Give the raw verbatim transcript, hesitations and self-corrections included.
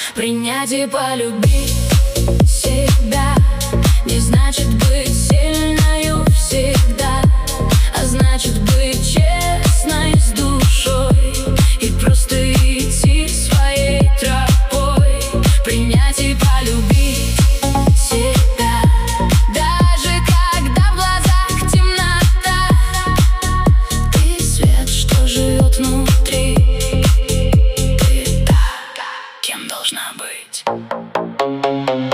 Принять и полюбить себя не значит быть сильною всегда, а значит быть честной с душой и просто идти своей тропой. Принять и полюбить себя, даже когда в глазах темнота. Ты свет, что живет внутри. Ты та, кем должна быть.